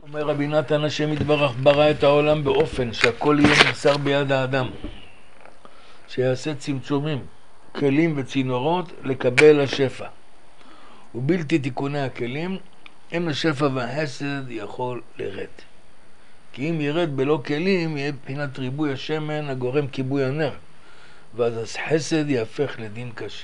אומר רבי נתן, השם יתברך ברא את העולם באופן שהכל יהיה נמסר ביד האדם, שיעשה צמצומים, כלים וצינורות לקבל השפע, ובלתי תיקוני הכלים אין השפע והחסד יכול לרד. כי אם ירד בלא כלים יהיה בחינת ריבוי השמן הגורם כיבוי הנר, ואז החסד יהפך לדין קשה.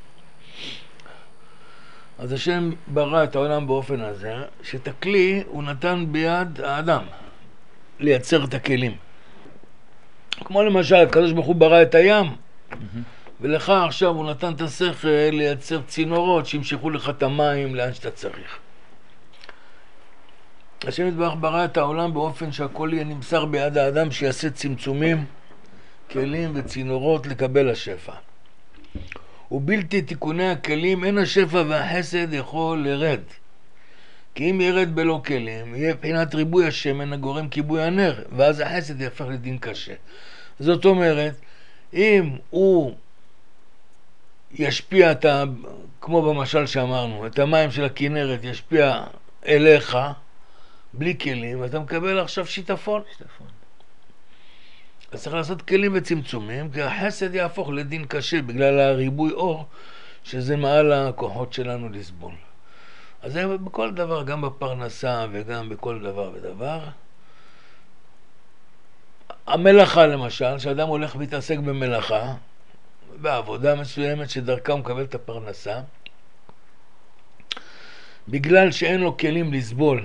אז השם ברא את העולם באופן הזה, שאת הכלי הוא נתן ביד האדם לייצר את הכלים. כמו למשל, הקדוש ברוך הוא ברא את הים, ולך עכשיו הוא נתן את השכל לייצר צינורות שימשכו לך את המים לאן שאתה צריך. השם יתברך ברא את העולם באופן שהכל יהיה נמסר ביד האדם, שיעשה צמצומים, כלים וצינורות לקבל השפע. ובלתי תיקוני הכלים אין השפע והחסד יכול לרד. כי אם ירד בלא כלים יהיה בחינת ריבוי השמן הגורם כיבוי הנר, ואז החסד יהפך לדין קשה. זאת אומרת, אם הוא ישפיע כמו במשל שאמרנו, את המים של הכנרת ישפיע אליך בלי כלים, אתה מקבל עכשיו שיטפון. אז צריך לעשות כלים וצמצומים, כי החסד יהפוך לדין קשה בגלל הריבוי אור, שזה מעל הכוחות שלנו לסבול. אז זה בכל דבר, גם בפרנסה וגם בכל דבר ודבר. המלאכה למשל, שאדם הולך להתעסק במלאכה, בעבודה מסוימת שדרכה הוא מקבל את הפרנסה, בגלל שאין לו כלים לסבול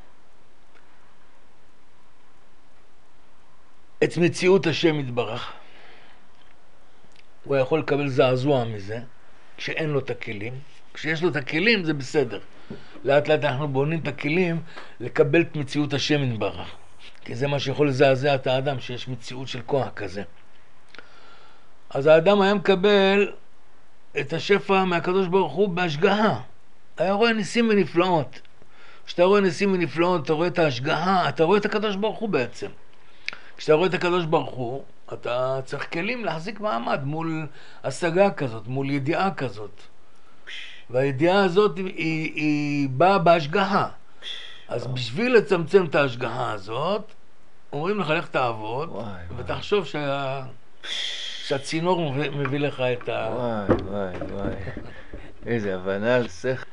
את מציאות השם יתברך, הוא יכול לקבל זעזוע מזה, כשאין לו את הכלים. כשיש לו את הכלים זה בסדר. לאט לאט אנחנו בונים את הכלים לקבל את מציאות השם יתברך. כי זה מה שיכול לזעזע את האדם, שיש מציאות של כוח כזה. אז האדם היה מקבל את השפע מהקדוש ברוך הוא בהשגחה. היה רואה ניסים ונפלאות. כשאתה רואה ניסים ונפלאות, אתה רואה את ההשגחה, אתה רואה את הקדוש ברוך הוא בעצם. כשאתה רואה את הקדוש ברוך הוא, אתה צריך כלים להחזיק מעמד מול השגה כזאת, מול ידיעה כזאת. והידיעה הזאת היא באה בהשגחה. אז בשביל לצמצם את ההשגחה הזאת, אומרים לך, לך תעבוד, ותחשוב שהצינור מביא לך את וואי. איזה הבנה על שכל.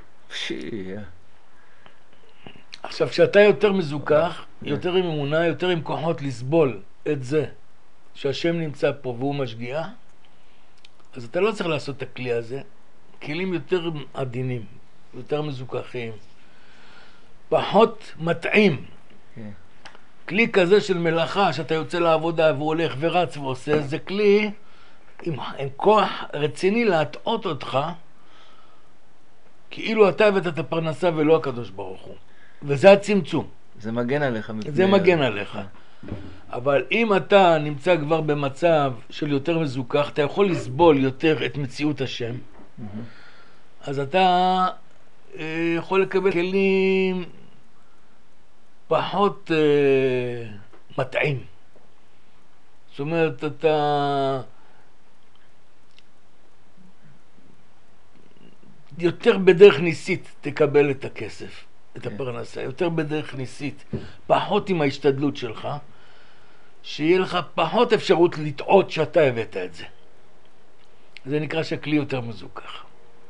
עכשיו, כשאתה יותר מזוכח, יותר עם אמונה, יותר עם כוחות לסבול את זה, שהשם נמצא פה והוא משגיח, אז אתה לא צריך לעשות את הכלי הזה. כלים יותר עדינים, יותר מזוכחים, פחות מטעים. כלי כזה של מלאכה, שאתה יוצא לעבודה והוא הולך ורץ ועושה, זה כלי עם כוח רציני להטעות אותך, כאילו אתה הבאת את הפרנסה ולא הקדוש ברוך הוא. וזה הצמצום. זה מגן עליך. זה מגן עליך. אבל אם אתה נמצא כבר במצב של יותר מזוכח, אתה יכול לסבול יותר את מציאות השם, אז אתה יכול לקבל כלים פחות מטעים. זאת אומרת, אתה יותר בדרך ניסית תקבל את הכסף, את הפרנסה, יותר בדרך ניסית, פחות עם ההשתדלות שלך, שיהיה לך פחות אפשרות לטעות שאתה הבאת את זה. זה נקרא שהכלי יותר מזוכח.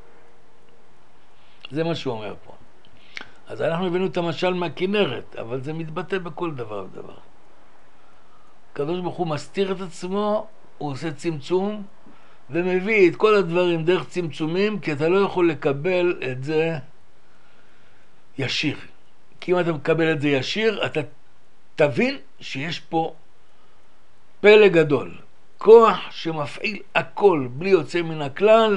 זה מה שהוא אומר פה. אז אנחנו הבאנו את המשל מהכנרת, אבל זה מתבטא בכל דבר ודבר. הקדוש ברוך הוא מסתיר את עצמו, הוא עושה צמצום, ומביא את כל הדברים דרך צמצומים, כי אתה לא יכול לקבל את זה ישיר. כי אם אתה מקבל את זה ישיר, אתה תבין שיש פה פלא גדול. כוח שמפעיל הכל בלי יוצא מן הכלל,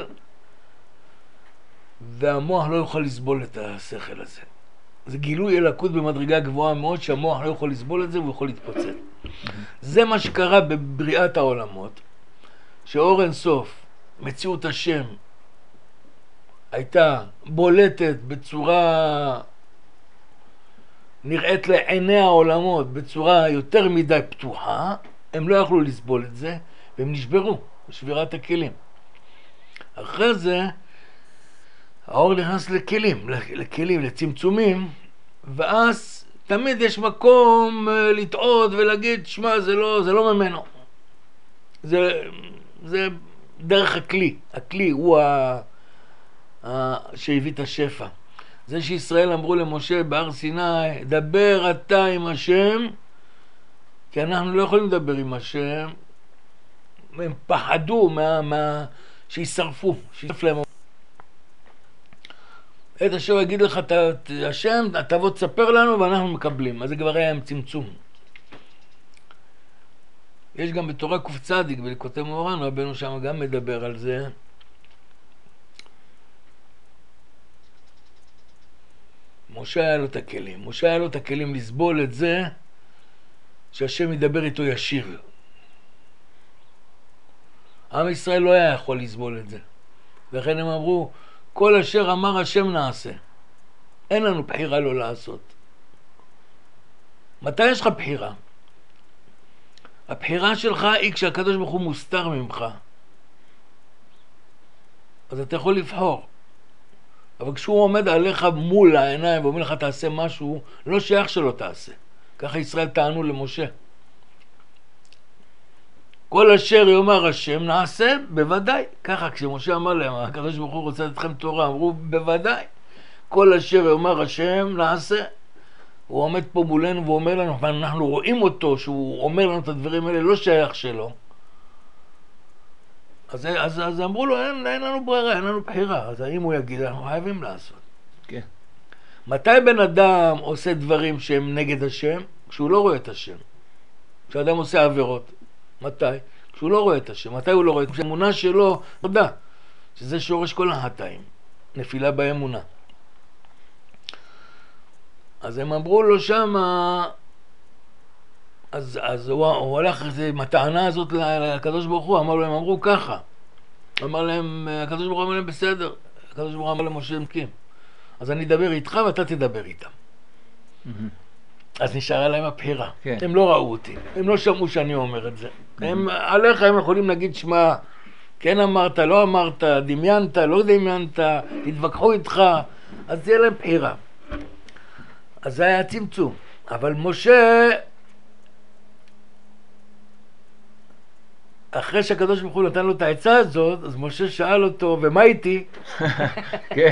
והמוח לא יוכל לסבול את השכל הזה. זה גילוי אלוקות במדרגה גבוהה מאוד, שהמוח לא יכול לסבול את זה והוא יכול להתפוצץ. זה מה שקרה בבריאת העולמות, שאור אין סוף, מציאות השם, הייתה בולטת בצורה נראית לעיני העולמות, בצורה יותר מדי פתוחה, הם לא יכלו לסבול את זה, והם נשברו, שבירת הכלים. אחרי זה, האור נכנס לכלים, לצמצומים, ואז תמיד יש מקום לטעות ולהגיד, שמע, זה לא ממנו. זה דרך הכלי. הכלי הוא שהביא את השפע. זה שישראל אמרו למשה בהר סיני, דבר אתה עם השם, כי אנחנו לא יכולים לדבר עם השם. הם פחדו שישרפו, שישרף להם. את אשר יגיד לך השם, תבוא תספר לנו ואנחנו מקבלים. אז זה כבר היה עם צמצום. יש גם בתורה קצ"ד, בליקוטי מוהר"ן, רבנו שם גם מדבר על זה. משה היה לו את הכלים. משה היה לו את הכלים לסבול את זה שהשם ידבר איתו ישיר. עם ישראל לא היה יכול לסבול את זה. לכן הם אמרו, כל אשר אמר השם נעשה. אין לנו בחירה לא לעשות. מתי יש לך בחירה? הבחירה שלך היא כשהקדוש ברוך הוא מוסתר ממך. אז אתה יכול לבחור. אבל כשהוא עומד עליך מול העיניים ואומר לך תעשה משהו, לא שייך שלא תעשה. ככה ישראל טענו למשה. כל אשר יאמר השם נעשה, בוודאי. ככה כשמשה אמר להם, הקדוש ברוך הוא רוצה לתכם תורה, אמרו בוודאי. כל אשר יאמר השם נעשה. הוא עומד פה מולנו ואומר לנו, ואנחנו רואים אותו שהוא אומר לנו את הדברים האלה, לא שייך שלו. אז אמרו לו, אין לנו ברירה, אין לנו בחירה. אז אם הוא יגיד, אנחנו חייבים לעשות. כן. מתי בן אדם עושה דברים שהם נגד השם? כשהוא לא רואה את השם. כשאדם עושה עבירות. מתי? כשהוא לא רואה את השם. מתי הוא לא רואה את השם? האמונה שלו, תודה, שזה שורש כל החטאים. נפילה באמונה. אז הם אמרו לו שמה, אז הוא הלך עם הטענה הזאת לקדוש ברוך הוא, אמר לו, הם אמרו ככה. אמר להם, הקדוש ברוך הוא אמר להם בסדר. הקדוש ברוך הוא אמר למשה מקים. אז אני אדבר איתך ואתה תדבר איתם. אז נשארה להם הבחירה. כן. הם לא ראו אותי, הם לא שמעו שאני אומר את זה. עליך הם יכולים להגיד, שמע, כן אמרת, לא אמרת, דמיינת, לא דמיינת, התווכחו איתך, אז תהיה להם בחירה. אז זה היה צמצום. אבל משה, אחרי שהקדוש ברוך הוא נתן לו את העצה הזאת, אז משה שאל אותו, ומה איתי? כן.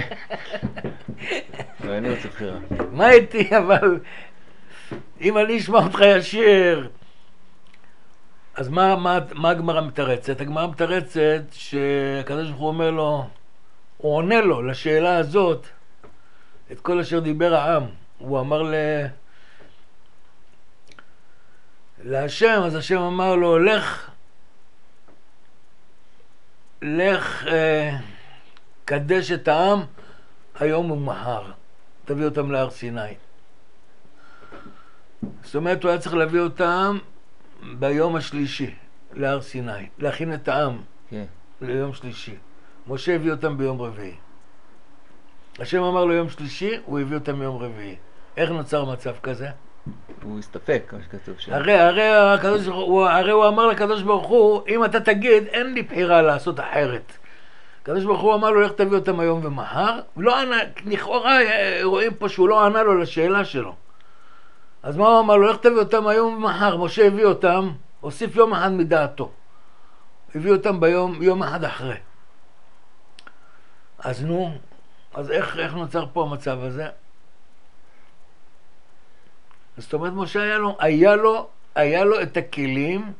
ואני רוצה בחירה. מה איתי? אבל אם אני אשמע אותך ישיר, אז מה הגמרא מתרצת? הגמרא מתרצת שהקדוש ברוך הוא אומר לו, הוא עונה לו לשאלה הזאת, את כל אשר דיבר העם. הוא אמר להשם, אז השם אמר לו, לך קדש את העם היום ומחר, תביא אותם להר סיני. זאת אומרת, הוא היה צריך להביא אותם ביום השלישי להר סיני, להכין את העם ליום שלישי. משה הביא אותם ביום רביעי. השם אמר לו יום שלישי, הוא הביא אותם ביום רביעי. איך נוצר מצב כזה? הוא הסתפק, כמו שכתוב שם. הרי הוא אמר לקדוש ברוך הוא, אם אתה תגיד, אין לי בחירה לעשות אחרת. הקדוש ברוך הוא אמר לו, לך תביא אותם היום ומחר. לא ענה, לכאורה רואים פה שהוא לא ענה לו לשאלה שלו. אז מה הוא אמר לו? לך תביא אותם היום ומחר. משה הביא אותם, הוסיף יום אחד מדעתו. הביא אותם יום אחד אחרי. אז נו, אז איך נוצר פה המצב הזה? זאת אומרת, משה היה לו את הכלים,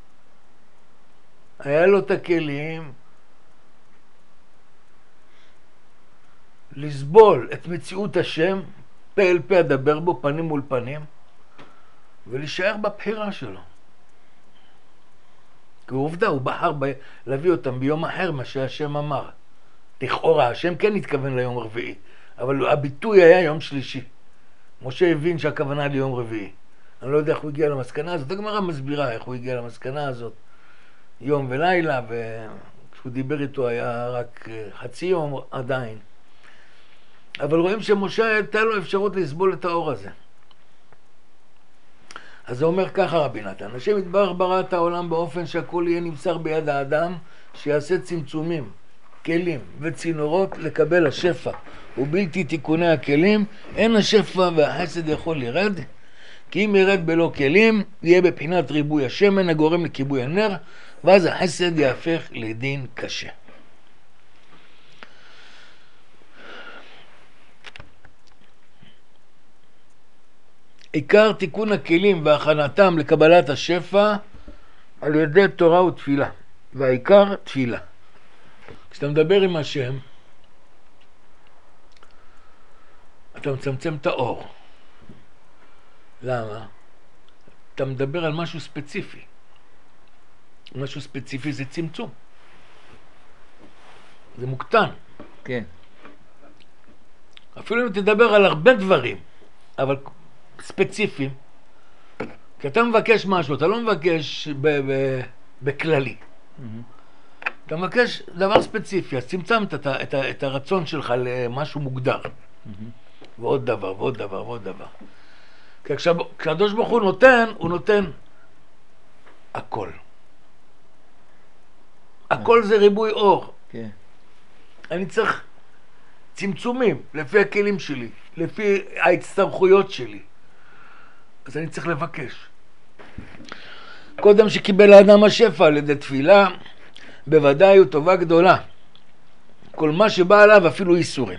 לסבול את מציאות השם, פה אל פה אדבר בו, פנים מול פנים, ולהישאר בבחירה שלו. כי עובדה, הוא בחר להביא אותם ביום אחר מה שהשם אמר. לכאורה, השם כן התכוון ליום רביעי, אבל הביטוי היה יום שלישי. משה הבין שהכוונה ליום רביעי. אני לא יודע איך הוא הגיע למסקנה הזאת, הגמרא מסבירה איך הוא הגיע למסקנה הזאת. יום ולילה, וכשהוא דיבר איתו היה רק חצי יום עדיין. אבל רואים שמשה הייתה לו אפשרות לסבול את האור הזה. אז זה אומר ככה רבי נתן, השם יתברך ברא את העולם באופן שהכל יהיה נמסר ביד האדם, שיעשה צמצומים. כלים וצינורות לקבל השפע, ובלתי תיקוני הכלים, אין השפע והחסד יכול לרד, כי אם ירד בלא כלים, יהיה בבחינת ריבוי השמן הגורם לכיבוי הנר, ואז החסד יהפך לדין קשה. עיקר תיקון הכלים והכנתם לקבלת השפע על ידי תורה ותפילה, והעיקר תפילה. כשאתה מדבר עם השם, אתה מצמצם את האור. למה? אתה מדבר על משהו ספציפי. משהו ספציפי זה צמצום. זה מוקטן. כן. אפילו אם תדבר על הרבה דברים, אבל ספציפיים, כי אתה מבקש משהו, אתה לא מבקש בכללי. אתה מבקש דבר ספציפי, אז צמצמת את הרצון שלך למשהו מוגדר. ועוד דבר, ועוד דבר, ועוד דבר. כי כשהקדוש ברוך הוא נותן הכל. הכל זה ריבוי אור. כן. אני צריך צמצומים לפי הכלים שלי, לפי ההצטרכויות שלי. אז אני צריך לבקש. קודם שקיבל האדם השפע על ידי תפילה, בוודאי הוא טובה גדולה. כל מה שבא עליו אפילו איסורים.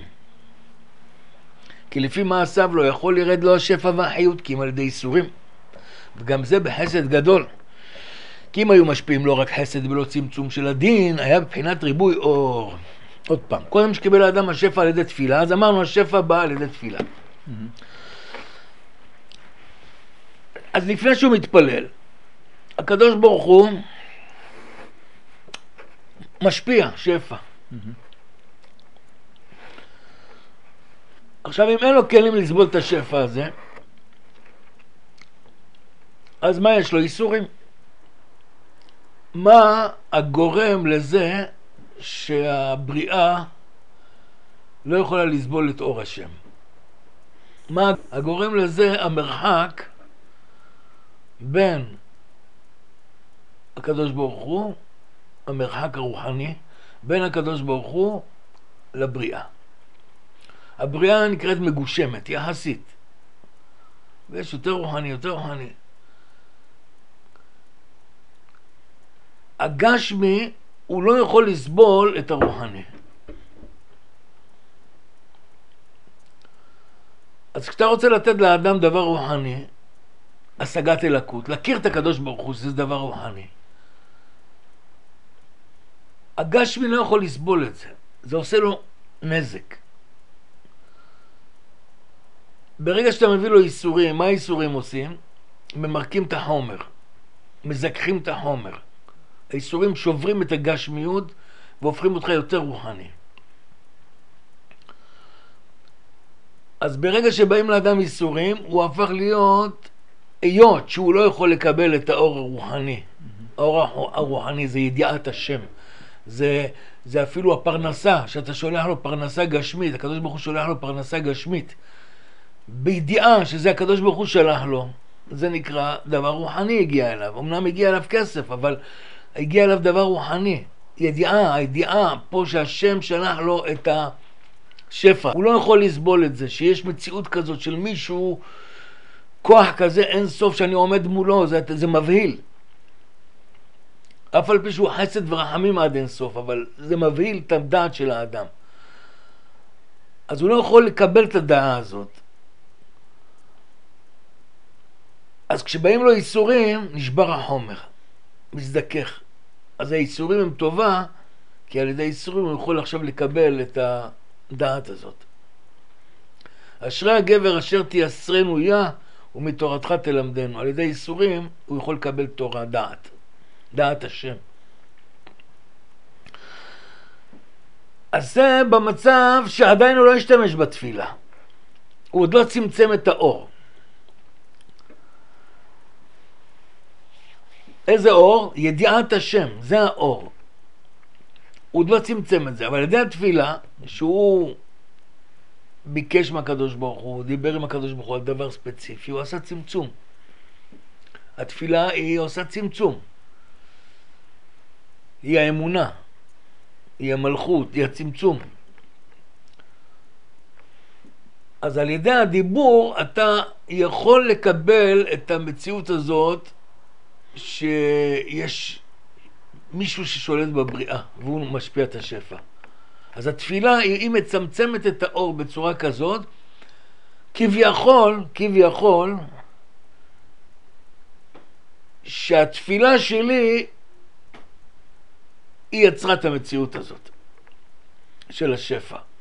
כי לפי מעשיו לא יכול לרד לו השפע והחיות, כי אם על ידי איסורים. וגם זה בחסד גדול. כי אם היו משפיעים לא רק חסד ולא צמצום של הדין, היה בבחינת ריבוי אור. עוד פעם, קודם שקיבל האדם השפע על ידי תפילה, אז אמרנו השפע בא על ידי תפילה. אז לפני שהוא מתפלל, הקדוש ברוך הוא משפיע שפע. עכשיו אם אין לו כלים לסבול את השפע הזה, אז מה יש לו? איסורים. מה הגורם לזה שהבריאה לא יכולה לסבול את אור השם? מה הגורם לזה? המרחק בין הקדוש ברוך הוא, המרחק הרוחני, בין הקדוש ברוך הוא לבריאה. הבריאה נקראת מגושמת, יחסית. ויש יותר רוחני, יותר רוחני. הגשמי הוא לא יכול לסבול את הרוחני. אז כשאתה רוצה לתת לאדם דבר רוחני, השגת אלוקות, להכיר את הקדוש ברוך הוא, זה דבר רוחני. הגשמי לא יכול לסבול את זה. זה עושה לו נזק. ברגע שאתה מביא לו איסורים, מה האיסורים עושים? ממרקים את החומר, מזכחים את החומר. האיסורים שוברים את הגשמיות והופכים אותך יותר רוחני. אז ברגע שבאים לאדם איסורים, הוא הפך להיות היות שהוא לא יכול לקבל את האור הרוחני. האור הרוחני זה ידיעת השם. זה אפילו הפרנסה, שאתה שולח לו פרנסה גשמית, הקדוש ברוך הוא שולח לו פרנסה גשמית. בידיעה שזה הקדוש ברוך הוא שלח לו, זה נקרא דבר רוחני הגיע אליו. אמנם הגיע אליו כסף, אבל הגיע אליו דבר רוחני. הידיעה פה שהשם שלח לו את השפע. הוא לא יכול לסבול את זה, שיש מציאות כזאת של מישהו, כוח כזה אין סוף שאני עומד מולו, זה מבהיל. אף על פי שהוא חסד ורחמים עד אין סוף, אבל זה מבהיל את הדעת של האדם. אז הוא לא יכול לקבל את הדעה הזאת. אז כשבאים לו איסורים, נשבר החומר, מזדכך. אז האיסורים הם טובה, כי על ידי איסורים הוא יכול עכשיו לקבל את הדעת הזאת. אשרי הגבר אשר תייסרנו יה, ומתורתך תלמדנו. על ידי איסורים הוא יכול לקבל תורה, דעת השם. אז זה במצב שעדיין הוא לא ישתמש בתפילה. הוא עוד לא צמצם את האור. איזה אור? ידיעת השם, זה האור. הוא עוד לא צמצם את זה, אבל על ידי התפילה, שהוא ביקש מהקדוש ברוך הוא, דיבר עם הקדוש ברוך הוא על דבר ספציפי, הוא עשה צמצום. התפילה היא עושה צמצום. היא האמונה. היא המלכות, היא הצמצום. אז על ידי הדיבור אתה יכול לקבל את המציאות הזאת שיש מישהו ששולט בבריאה והוא משפיע את השפע. אז התפילה היא מצמצמת את האור בצורה כזאת, כביכול שהתפילה שלי היא יצרה את המציאות הזאת של השפע.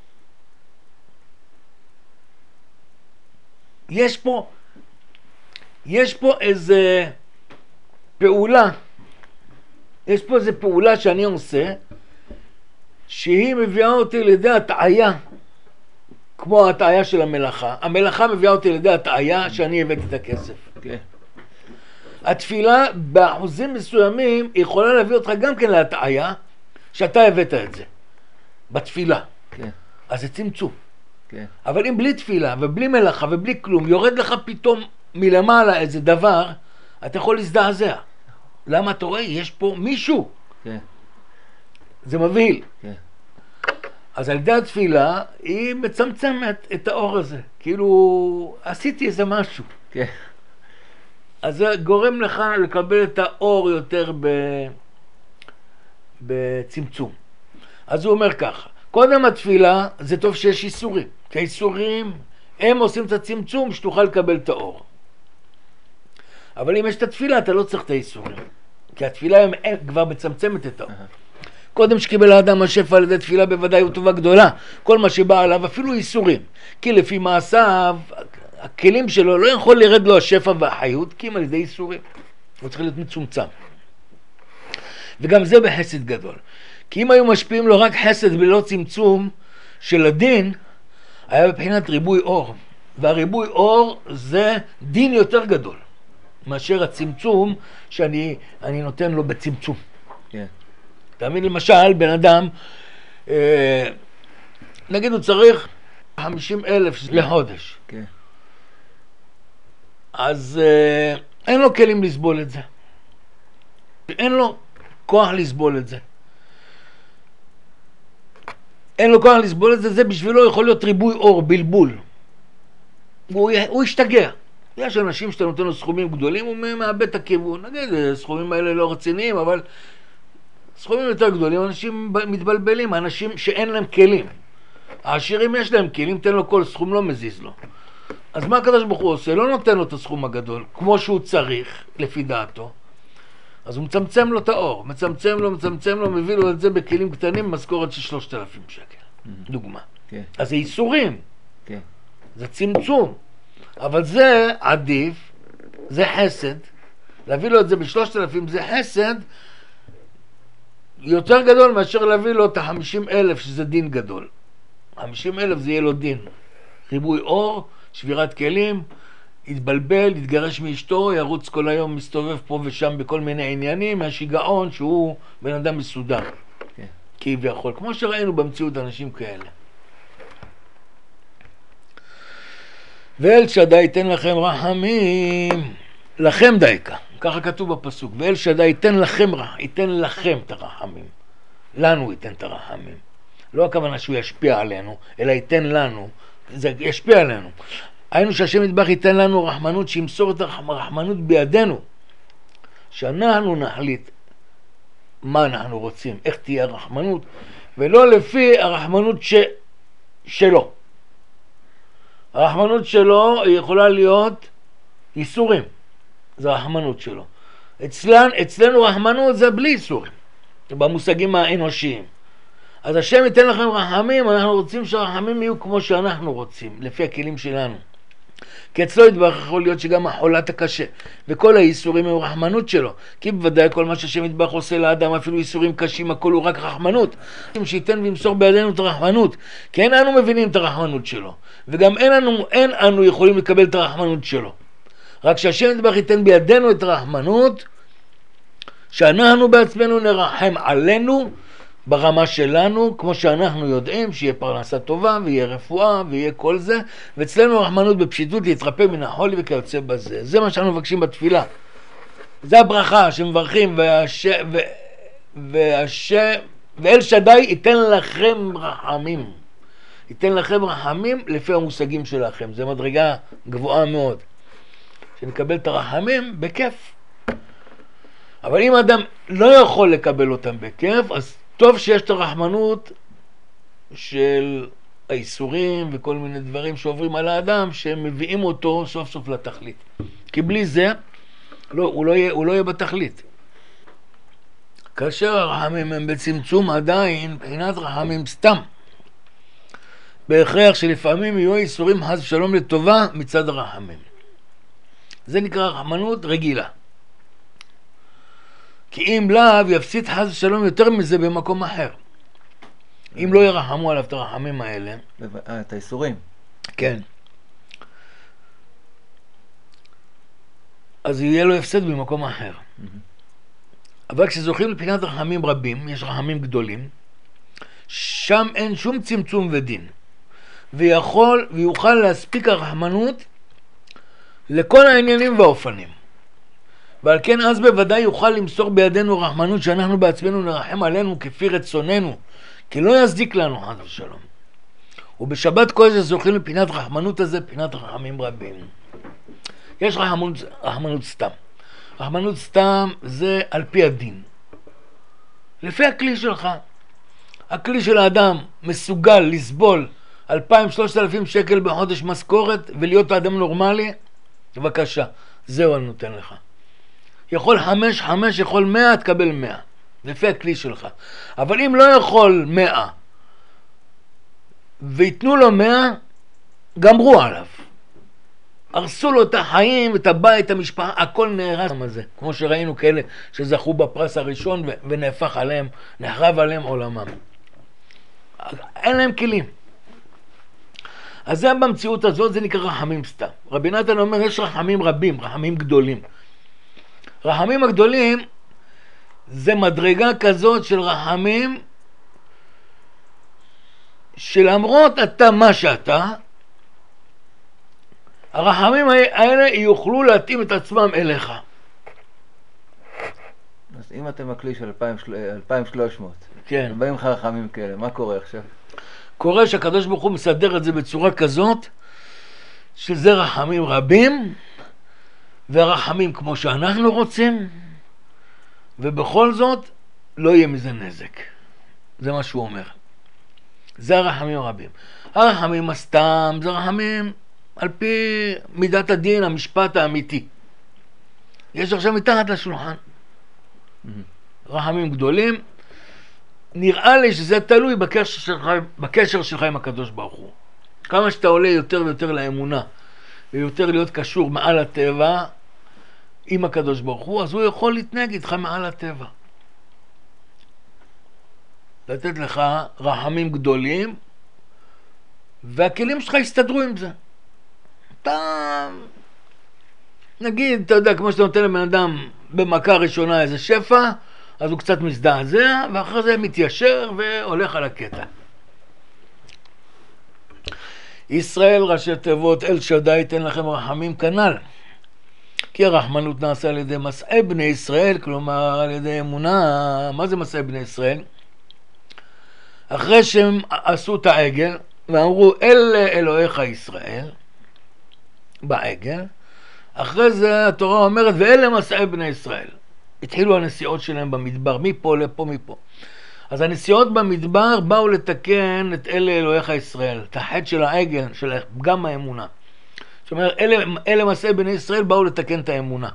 יש פה איזה פעולה, יש פה איזה פעולה שאני עושה, שהיא מביאה אותי לידי הטעיה, כמו הטעיה של המלאכה. המלאכה מביאה אותי לידי הטעיה שאני הבאתי את הכסף. כן. התפילה באחוזים מסוימים יכולה להביא אותך גם כן להטעיה, שאתה הבאת את זה, בתפילה. כן. אז זה צמצום. כן. אבל אם בלי תפילה ובלי מלאכה ובלי כלום, יורד לך פתאום מלמעלה איזה דבר, אתה יכול להזדעזע. למה אתה רואה? יש פה מישהו. כן. זה מבהיל. כן. אז על ידי התפילה היא מצמצמת את האור הזה. כאילו, עשיתי איזה משהו. כן. אז זה גורם לך לקבל את האור יותר בצמצום. אז הוא אומר ככה, קודם התפילה זה טוב שיש איסורים, כי האיסורים הם עושים את הצמצום שתוכל לקבל את האור. אבל אם יש את התפילה אתה לא צריך את האיסורים, כי התפילה הם כבר מצמצמת את האור. קודם שקיבל האדם השפע על ידי תפילה בוודאי הוא טובה גדולה, כל מה שבא עליו אפילו איסורים, כי לפי מעשיו הכלים שלו לא יכול לרד לו השפע והחיות, כי הם על ידי איסורים, הוא צריך להיות מצומצם. וגם זה בחסד גדול, כי אם היו משפיעים לו רק חסד ולא צמצום של הדין, היה בבחינת ריבוי אור, והריבוי אור זה דין יותר גדול מאשר הצמצום שאני נותן לו בצמצום. כן. תאמין למשל בן אדם, נגיד הוא צריך 50,000 לחודש, כן. אז אין לו כלים לסבול את זה, אין לו כוח לסבול את זה, זה בשבילו יכול להיות ריבוי אור, בלבול, הוא ישתגע. יש אנשים שאתה נותן לו סכומים גדולים, הוא מאבד את הכיוון, נגיד הסכומים האלה לא רציניים, אבל סכומים יותר גדולים, אנשים מתבלבלים, אנשים שאין להם כלים. העשירים יש להם כלים, תן לו כל סכום, לא מזיז לו. אז מה הקדוש ברוך הוא עושה? לא נותן לו את הסכום הגדול, כמו שהוא צריך, לפי דעתו. אז הוא מצמצם לו את האור, מצמצם לו, מביא לו את זה בכלים קטנים, משכורת של 3,000 שקל. דוגמה. כן. אז זה איסורים, כן. זה צמצום. אבל זה עדיף, זה חסד. להביא לו את זה ב3,000 זה חסד, יותר גדול מאשר להביא לו את 50,000 שזה דין גדול. 50,000 זה יהיה לו דין. ריבוי אור, שבירת כלים, יתבלבל, יתגרש מאשתו, ירוץ כל היום, מסתובב פה ושם בכל מיני עניינים, מהשיגעון שהוא בן אדם מסודר. כן. כי ויכול, כמו שראינו במציאות אנשים כאלה. ואל שדי ייתן לכם רחמים, לכם דייקה, ככה כתוב בפסוק, ואל שדי ייתן לכם את הרחמים, לנו ייתן את הרחמים. לא הכוונה שהוא ישפיע עלינו, אלא ייתן לנו, זה ישפיע עלינו. היינו שהשם יתברך ייתן לנו רחמנות, שימסור את הרחמנות בידינו, שאנחנו נחליט מה אנחנו רוצים, איך תהיה הרחמנות, ולא לפי הרחמנות שלו. הרחמנות שלו יכולה להיות איסורים, זה הרחמנות שלו. אצלנו רחמנות זה בלי איסורים, במושגים האנושיים. אז השם ייתן לכם רחמים, אנחנו רוצים שהרחמים יהיו כמו שאנחנו רוצים, לפי הכלים שלנו. כי אצלו יתברך יכול להיות שגם החולת הקשה, וכל האיסורים הם רחמנות שלו. כי בוודאי כל מה שהשם יתברך עושה לאדם, אפילו איסורים קשים, הכל הוא רק רחמנות. שייתן וימסור בידינו את הרחמנות, כי אין אנו מבינים את הרחמנות שלו, וגם אין אנו יכולים לקבל את הרחמנות שלו. רק שהשם יתברך ייתן בידינו את הרחמנות, שאנחנו בעצמנו נרחם עלינו, ברמה שלנו, כמו שאנחנו יודעים, שיהיה פרנסה טובה, ויהיה רפואה, ויהיה כל זה, ואצלנו הרחמנות בפשיטות להתרפא מן החולי וכיוצא בזה. זה מה שאנחנו מבקשים בתפילה. זה הברכה שמברכים, ואל שדי ייתן לכם רחמים. ייתן לכם רחמים לפי המושגים שלכם. זו מדרגה גבוהה מאוד. שנקבל את הרחמים בכיף. אבל אם אדם לא יכול לקבל אותם בכיף, אז טוב שיש את הרחמנות של האיסורים וכל מיני דברים שעוברים על האדם, שהם מביאים אותו סוף סוף לתכלית. כי בלי זה, הוא לא יהיה בתכלית. כאשר הרחמים הם בצמצום עדיין, מבחינת רחמים סתם. בהכרח שלפעמים יהיו איסורים חס ושלום לטובה מצד הרחמים. זה נקרא רחמנות רגילה. כי אם לאו יפסיד חס ושלום יותר מזה במקום אחר. אם לא ירחמו עליו את הרחמים האלה. את האיסורים. כן. אז יהיה לו הפסד במקום אחר. אבל כשזוכים לפינת רחמים רבים, יש רחמים גדולים, שם אין שום צמצום ודין. ויוכל להספיק הרחמנות לכל העניינים והאופנים. ועל כן אז בוודאי יוכל למסור בידינו רחמנות שאנחנו בעצמנו נרחם עלינו כפי רצוננו, כי לא יזדיק לנו חס ושלום. ובשבת קודש זוכים לפינת רחמנות הזה, פינת רחמים רבים. יש רחמנות סתם. רחמנות סתם זה על פי הדין. לפי הכלי שלך. הכלי של האדם מסוגל לסבול 2,000-3,000 שקל בחודש משכורת ולהיות האדם נורמלי, בבקשה, זהו אני נותן לך. יכול 5, יכול 100, תקבל 100. לפי הכלי שלך. אבל אם לא יכול 100 ויתנו לו 100, גמרו עליו. הרסו לו את החיים, את הבית, את המשפחה, הכל נהרס מזה. כמו שראינו כאלה שזכו בפרס הראשון ונהפך עליהם, נחרב עליהם עולמם. אין להם כלים. אז זה במציאות הזאת, זה נקרא רחמים סתם. רבי נתן אומר, יש רחמים רבים, רחמים גדולים. רחמים הגדולים זה מדרגה כזאת של רחמים שלמרות אתה מה שאתה, הרחמים האלה יוכלו להתאים את עצמם אליך. אז אם אתם הכלי של 2,300, כן. ובאים לך רחמים כאלה, מה קורה עכשיו? קורה שהקדוש ברוך הוא מסדר את זה בצורה כזאת, שזה רחמים רבים, והרחמים כמו שאנחנו רוצים, ובכל זאת לא יהיה מזה נזק. זה מה שהוא אומר. זה הרחמים הרבים. הרחמים הסתם זה רחמים על פי מידת הדין, המשפט האמיתי. יש עכשיו מתחת לשולחן. רחמים גדולים. נראה לי שזה תלוי בקשר שלך עם הקדוש ברוך הוא. כמה שאתה עולה יותר ויותר לאמונה, ויותר להיות קשור מעל הטבע עם הקדוש ברוך הוא, אז הוא יכול להתנהג איתך מעל הטבע. לתת לך רחמים גדולים, והכלים שלך יסתדרו עם זה. אתה, נגיד, אתה יודע, כמו שאתה נותן לבן אדם במכה ראשונה איזה שפע, אז הוא קצת מזדעזע, ואחרי זה מתיישר והולך על הקטע. ישראל ראשי תיבות אל שדי ייתן לכם רחמים כנ"ל. כי הרחמנות נעשה על ידי מסעי בני ישראל, כלומר על ידי אמונה. מה זה מסעי בני ישראל? אחרי שהם עשו את העגל ואמרו אלה אלוהיך ישראל בעגל, אחרי זה התורה אומרת ואלה מסעי בני ישראל. התחילו הנסיעות שלהם במדבר, מפה לפה מפה. אז הנסיעות במדבר באו לתקן את אלה אלוהיך ישראל, את החטא של העגל, של פגם האמונה. זאת אומרת, אלה מסעי בני ישראל באו לתקן את האמונה.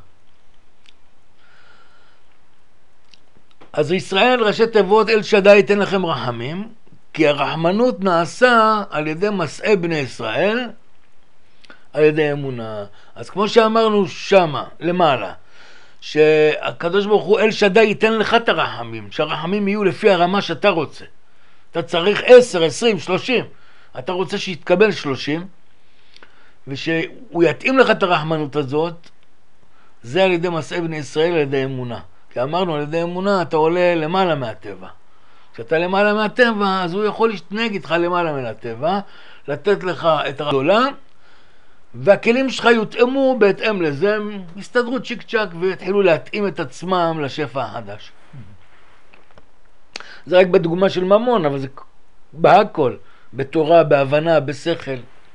אז ישראל ראשי תיבות אל שדי ייתן לכם רחמים, כי הרחמנות נעשה על ידי מסעי בני ישראל, על ידי אמונה. אז כמו שאמרנו שמה, למעלה, שהקדוש ברוך הוא אל שדי ייתן לך את הרחמים, שהרחמים יהיו לפי הרמה שאתה רוצה. אתה צריך 10, 20, 30, אתה רוצה שיתקבל 30, ושהוא יתאים לך את הרחמנות הזאת, זה על ידי מסעי בני ישראל, על ידי אמונה. כי אמרנו, על ידי אמונה אתה עולה למעלה מהטבע. כשאתה למעלה מהטבע, אז הוא יכול להשתנג איתך למעלה מן הטבע, לתת לך את הגדולה, והכלים שלך יותאמו בהתאם לזה, הם יסתדרו צ'יק צ'ק ויתחילו להתאים את עצמם לשפע החדש. זה רק בדוגמה של ממון, אבל זה בהכל, בתורה, בהבנה, בשכל.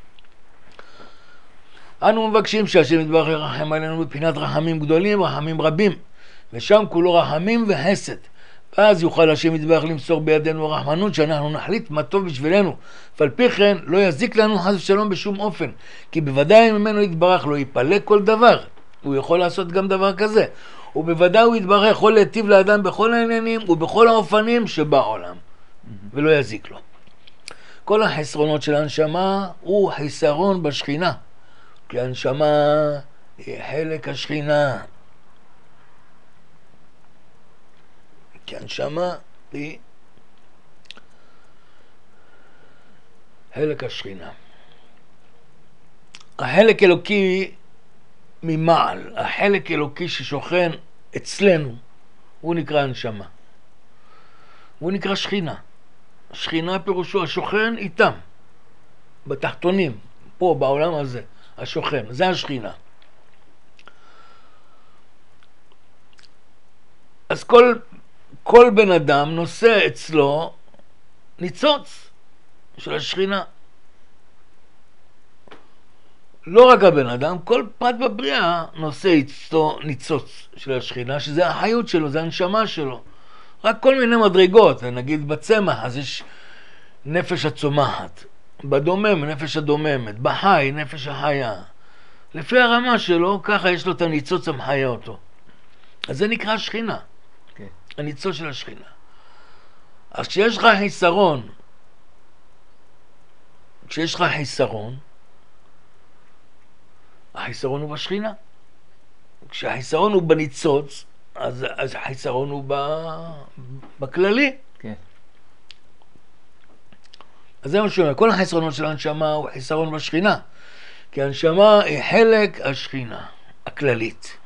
אנו מבקשים שהשם יתברך ירחם עלינו בפינת רחמים גדולים, רחמים רבים, ושם כולו רחמים וחסד. ואז יוכל השם יתברך למסור בידינו רחמנות שאנחנו נחליט מה טוב בשבילנו, ועל פי כן לא יזיק לנו חס ושלום בשום אופן, כי בוודאי ממנו יתברך לא יפלא כל דבר. הוא יכול לעשות גם דבר כזה, ובוודאי הוא יתברך יכול להיטיב לאדם בכל העניינים ובכל האופנים שבעולם, ולא יזיק לו. כל החסרונות של הנשמה הוא חיסרון בשכינה, כי הנשמה היא חלק השכינה. כי הנשמה היא חלק השכינה. החלק אלוקי ממעל, החלק אלוקי ששוכן אצלנו, הוא נקרא הנשמה. הוא נקרא שכינה. שכינה פירושו השוכן איתם, בתחתונים, פה בעולם הזה, השוכן, זה השכינה. אז כל בן אדם נושא אצלו ניצוץ של השכינה. לא רק הבן אדם, כל פרט בבריאה נושא אצלו ניצוץ של השכינה, שזה החיות שלו, זה הנשמה שלו. רק כל מיני מדרגות, נגיד בצמח, אז יש נפש הצומחת, בדומם נפש הדוממת, בחי נפש החיה. לפי הרמה שלו, ככה יש לו את הניצוץ המחיה אותו. אז זה נקרא שכינה. הניצוץ של השכינה. אז כשיש לך חיסרון, החיסרון הוא בשכינה. כשהחיסרון הוא בניצוץ, אז החיסרון הוא בכללי. כן. אז זה מה שאומר, כל החיסרונות של הנשמה הוא חיסרון בשכינה. כי הנשמה היא חלק השכינה, הכללית.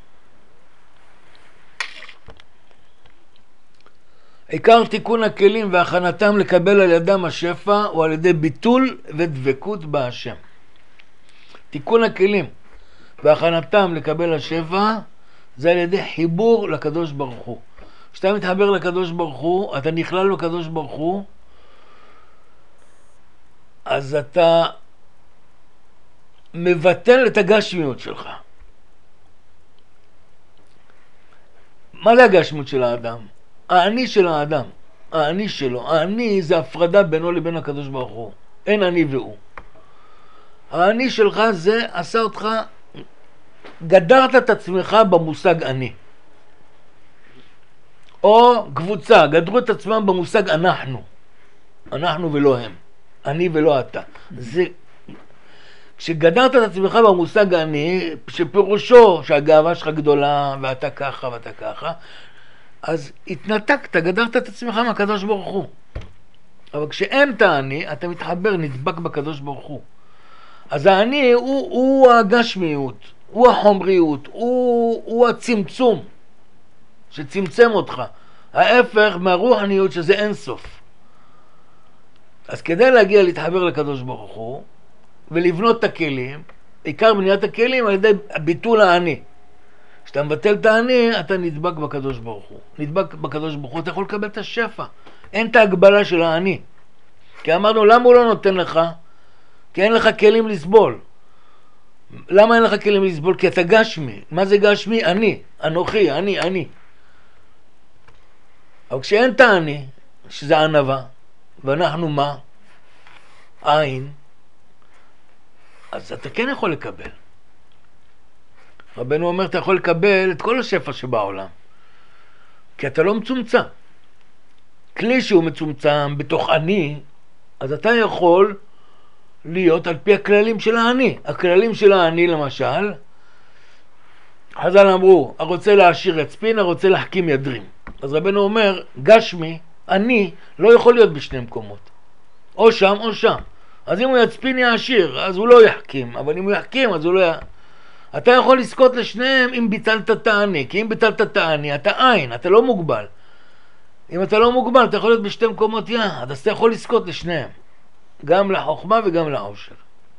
עיקר תיקון הכלים והכנתם לקבל על ידם השפע הוא על ידי ביטול ודבקות בהשם. תיקון הכלים והכנתם לקבל השפע זה על ידי חיבור לקדוש ברוך הוא. כשאתה מתחבר לקדוש ברוך הוא, אתה נכלל בקדוש ברוך הוא, אז אתה מבטל את הגשמיות שלך. מה זה הגשמיות של האדם? האני של האדם, האני שלו, האני זה הפרדה בינו לבין הקדוש ברוך הוא, אין אני והוא. האני שלך זה עשה אותך, גדרת את עצמך במושג אני. או קבוצה, גדרו את עצמם במושג אנחנו ולא הם, אני ולא אתה. זה, כשגדרת את עצמך במושג אני, שפירושו שהגאווה שלך גדולה ואתה ככה ואתה ככה, אז התנתקת, גדרת את עצמך מהקדוש ברוך הוא. אבל כשאין את האני, אתה מתחבר, נדבק בקדוש ברוך הוא. אז האני הוא הגשמיות, הוא החומריות, הוא הצמצום שצמצם אותך. ההפך מהרוחניות שזה אין סוף. אז כדי להגיע להתחבר לקדוש ברוך הוא ולבנות את הכלים, עיקר בניית הכלים על ידי ביטול האני. כשאתה מבטל את האני, אתה נדבק בקדוש ברוך הוא. נדבק בקדוש ברוך הוא, אתה יכול לקבל את השפע. אין את ההגבלה של האני. כי אמרנו, למה הוא לא נותן לך? כי אין לך כלים לסבול. למה אין לך כלים לסבול? כי אתה גשמי. מה זה גשמי? אני, אנוכי, אני. אבל כשאין את האני, שזה ענווה, ואנחנו מה? עין, אז אתה כן יכול לקבל. רבנו אומר, אתה יכול לקבל את כל השפע שבעולם, כי אתה לא מצומצם. כלי שהוא מצומצם בתוך אני, אז אתה יכול להיות על פי הכללים של האני. הכללים של האני למשל, חז"ל אמרו, הרוצה להעשיר יצפין, הרוצה להחכים ידרים. אז רבנו אומר, גשמי, אני, לא יכול להיות בשני מקומות. או שם או שם. אז אם הוא יצפין יעשיר, אז הוא לא יחכים, אבל אם הוא יחכים, אז הוא לא אתה יכול לזכות לשניהם אם ביטלת את האני, כי אם ביטלת את האני, אתה עין, אתה לא מוגבל. אם אתה לא מוגבל, אתה יכול להיות בשתי מקומות יחד, אז אתה יכול לזכות לשניהם. גם לחוכמה וגם לעושר.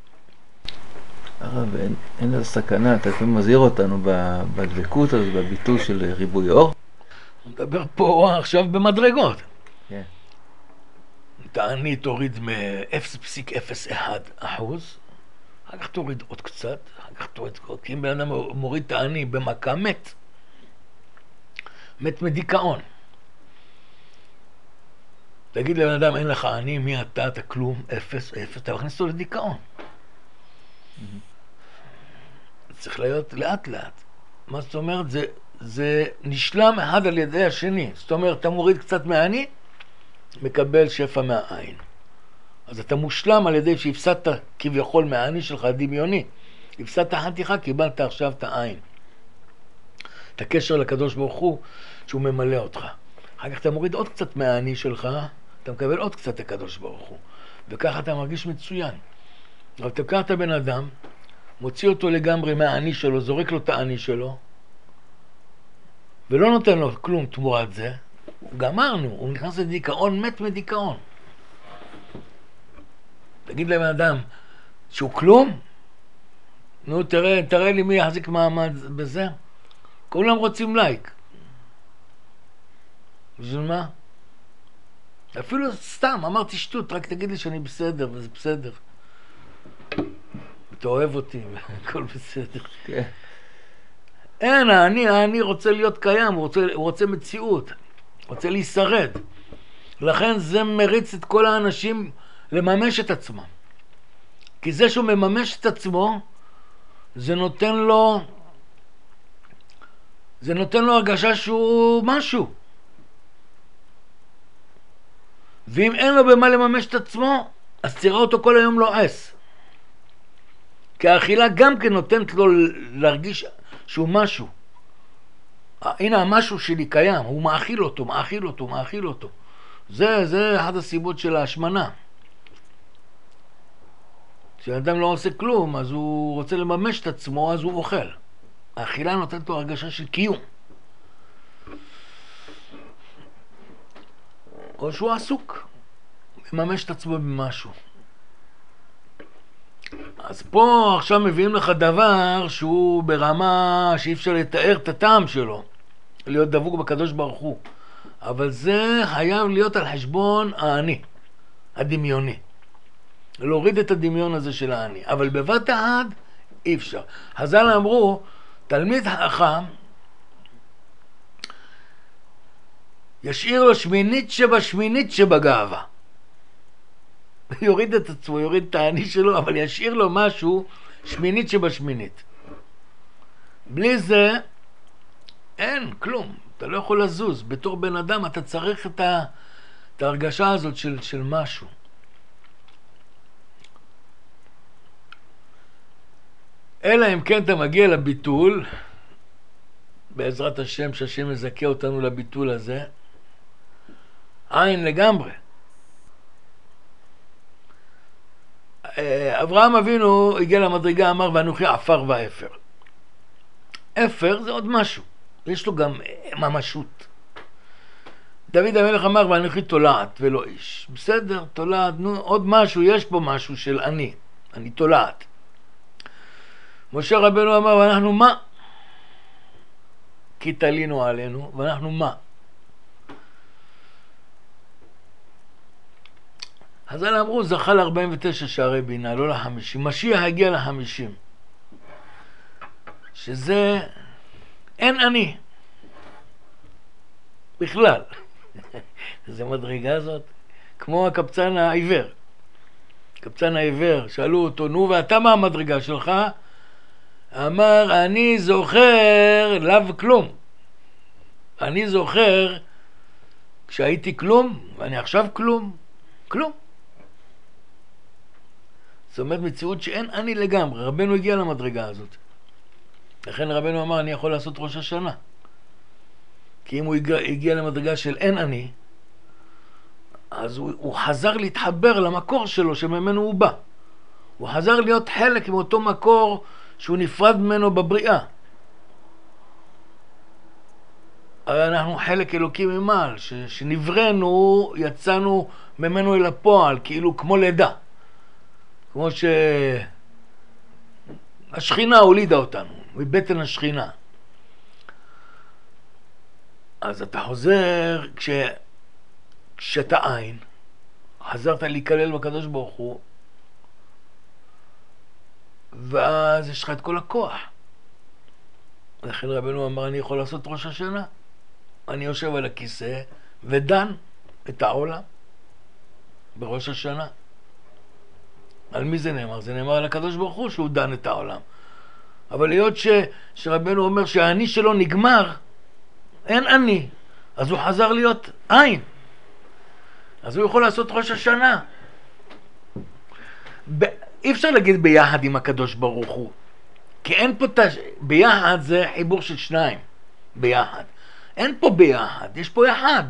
הרב, אין לזה סכנה, אתה כבר מזהיר אותנו בדבקות הזאת, בביטוי של ריבוי אור? מדבר פה עכשיו במדרגות. כן. את העני תוריד מ-0.01%, אחר כך תוריד עוד קצת, אחר כך תוריד עוד, כי אם בן אדם מוריד את העני במכה מת מדיכאון. תגיד לבן אדם, אין לך עני, מי אתה כלום, 0, אתה מכניס אותו לדיכאון. צריך להיות לאט לאט. מה זאת אומרת? זה נשלם אחד על ידי השני. זאת אומרת, אתה מוריד קצת מהעני, מקבל שפע מהעין. אז אתה מושלם על ידי שהפסדת כביכול מהעני שלך דמיוני. הפסדת חתיכה, קיבלת עכשיו את העין. את הקשר לקדוש ברוך הוא שהוא ממלא אותך. אחר כך אתה מוריד עוד קצת מהעני שלך, אתה מקבל עוד קצת הקדוש ברוך הוא. וככה אתה מרגיש מצוין. אבל אתה קראת את הבן אדם, מוציא אותו לגמרי מהעני שלו, זורק לו את העני שלו, ולא נותן לו כלום תמורת זה, גמרנו, הוא נכנס לדיכאון, מת מדיכאון. תגיד לבן אדם שהוא כלום, נו תראה לי מי יחזיק מעמד בזה. כולם רוצים לייק. בשביל מה? אפילו סתם, אמרתי שטות, רק תגיד לי שאני בסדר, וזה בסדר. אתה אוהב אותי, הכל בסדר. כן. אין, אני רוצה להיות קיים, הוא רוצה מציאות, רוצה להישרד. לכן זה מריץ את כל האנשים לממש את עצמם. כי זה שהוא מממש את עצמו, זה נותן לו הרגשה שהוא משהו. ואם אין לו במה לממש את עצמו, אז תראה אותו כל היום לועס. כי האכילה גם כן נותנת לו להרגיש שהוא משהו. הנה המשהו שלי קיים, הוא מאכיל אותו. זה אחת הסיבות של ההשמנה. כשאדם לא עושה כלום, אז הוא רוצה לממש את עצמו, אז הוא אוכל. האכילה נותנת לו הרגשה של קיום. או שהוא עסוק, מממש את עצמו במשהו. אז פה עכשיו מביאים לך דבר שהוא ברמה שאי אפשר לתאר את הטעם שלו, להיות דבוק בקדוש ברוך הוא. אבל זה חייב להיות על חשבון העני, הדמיוני. להוריד את הדמיון הזה של העני. אבל בבת אחת אי אפשר. חז"ל אמרו, תלמיד חכם ישאיר לו שמינית שבשמינית שבגאווה. יוריד את עצמו, יוריד את העני שלו, אבל ישאיר לו משהו שמינית שבשמינית. בלי זה אין כלום. אתה לא יכול לזוז. בתור בן אדם אתה צריך את ההרגשה הזאת של משהו. אלא אם כן אתה מגיע לביטול, בעזרת השם, שהשם מזכה אותנו לביטול הזה, עין לגמרי. אברהם אבינו הגיע למדרגה, אמר ואנוכי עפר ואפר. אפר זה עוד משהו, יש לו גם ממשות. דוד המלך אמר ואנוכי תולעת ולא איש. בסדר, תולעת, נו, עוד משהו, יש פה משהו של אני תולעת. משה רבנו אמר ואנחנו מה? כי תלינו עלינו, ואנחנו מה? חז"ל אמרו, זכה ל-49 שערי בינה, לא ל-50. משיח הגיע ל-50. שזה, אין אני. בכלל. זה מדרגה הזאת. כמו הקבצן העיוור. קבצן העיוור, שאלו אותו, נו, ואתה מה המדרגה שלך? אמר, אני זוכר לאו כלום. אני זוכר כשהייתי כלום, ואני עכשיו כלום. כלום. זאת אומרת מציאות שאין אני לגמרי. רבנו הגיע למדרגה הזאת. לכן רבנו אמר, אני יכול לעשות ראש השנה. כי אם הוא הגיע למדרגה של אין אני, אז הוא חזר להתחבר למקור שלו שממנו הוא בא. הוא חזר להיות חלק מאותו מקור שהוא נפרד ממנו בבריאה. הרי אנחנו חלק אלוקים ממעל, שנברנו, יצאנו ממנו אל הפועל, כאילו כמו לידה. כמו שהשכינה הולידה אותנו, מבטן השכינה. אז אתה חוזר, כשאתה עין, חזרת להיכלל בקדוש ברוך הוא, ואז יש לך את כל הכוח. לכן רבנו אמר, אני יכול לעשות ראש השנה. אני יושב על הכיסא ודן את העולם בראש השנה. על מי זה נאמר? זה נאמר על הקדוש ברוך הוא שהוא דן את העולם. אבל היות שרבנו אומר שהאני שלו נגמר, אין אני, אז הוא חזר להיות עין. אז הוא יכול לעשות ראש השנה. אי אפשר להגיד ביחד עם הקדוש ברוך הוא, כי אין פה ביחד זה חיבור של שניים, ביחד. אין פה ביחד, יש פה יחד.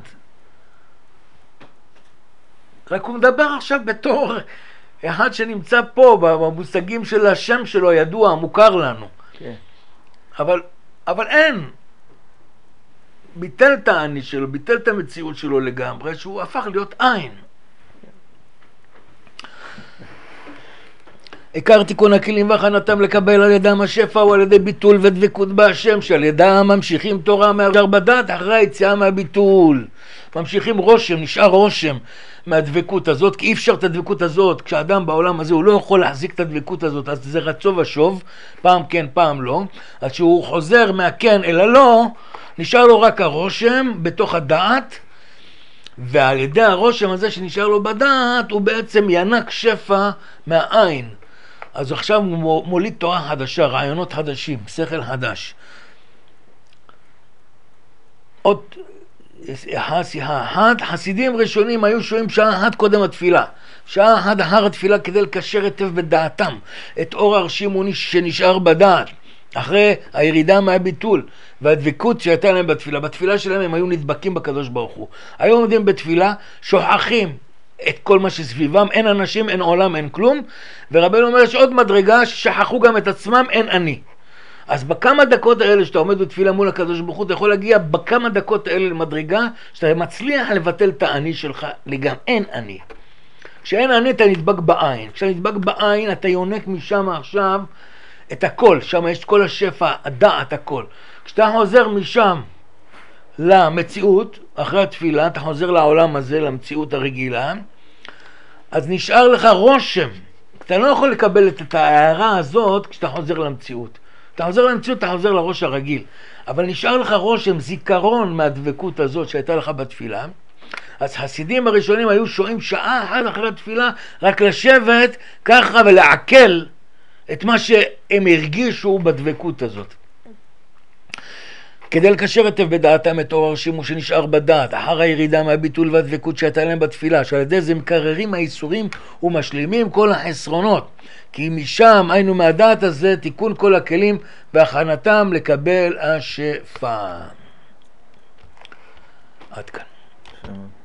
רק הוא מדבר עכשיו בתור אחד שנמצא פה, במושגים של השם שלו ידוע, מוכר לנו. כן. אבל אין. ביטל את האני שלו, ביטל את המציאות שלו לגמרי, שהוא הפך להיות עין. עיקר תיקון הכלים והכנתם לקבל על ידם השפע הוא על ידי ביטול ודבקות בהשם, שעל ידם ממשיכים תורה מהר בדעת אחרי היציאה מהביטול. ממשיכים רושם, נשאר רושם מהדבקות הזאת, כי אי אפשר את הדבקות הזאת, כשאדם בעולם הזה הוא לא יכול להחזיק את הדבקות הזאת, אז זה רצו ושוב, פעם כן פעם לא, אז שהוא חוזר מהכן אל הלא, נשאר לו רק הרושם בתוך הדעת, ועל ידי הרושם הזה שנשאר לו בדעת, הוא בעצם ינק שפע מהעין. אז עכשיו הוא מוליד תורה חדשה, רעיונות חדשים, שכל חדש. עוד שיחה אחת, חסידים ראשונים היו שוהים שעה אחת קודם התפילה, שעה אחת אחר התפילה כדי לקשר היטב בדעתם את אור הרשימוני שנשאר בדעת אחרי הירידה מהביטול והדבקות שהייתה להם בתפילה. בתפילה שלהם הם היו נדבקים בקדוש ברוך הוא. היו עומדים בתפילה, שוכחים את כל מה שסביבם, אין אנשים, אין עולם, אין כלום, ורבנו אומר יש עוד מדרגה ששכחו גם את עצמם, אין אני. אז בכמה דקות האלה שאתה עומד בתפילה מול הקדוש ברוך הוא, אתה יכול להגיע בכמה דקות האלה למדרגה שאתה מצליח לבטל את האני שלך לגמרי, אין אני. כשאין אני אתה נדבק בעין, כשאתה נדבק בעין אתה יונק משם עכשיו את הכל, שם יש כל השפע, הדעת, הכל. כשאתה חוזר משם למציאות, אחרי התפילה, אתה חוזר לעולם הזה, למציאות הרגילה, אז נשאר לך רושם. אתה לא יכול לקבל את ההערה הזאת כשאתה חוזר למציאות. אתה חוזר למציאות, אתה חוזר לראש הרגיל. אבל נשאר לך רושם, זיכרון מהדבקות הזאת שהייתה לך בתפילה. אז חסידים הראשונים היו שוהים שעה אחת אחרי התפילה, רק לשבת ככה ולעכל את מה שהם הרגישו בדבקות הזאת. כדי לקשר היטב בדעתם את אור הרשימו שנשאר בדעת, אחר הירידה מהביטול והדבקות שהייתה להם בתפילה, שעל ידי זה מקררים האיסורים ומשלימים כל החסרונות. כי משם היינו מהדעת הזה תיקון כל הכלים והכנתם לקבל השפע. עד כאן.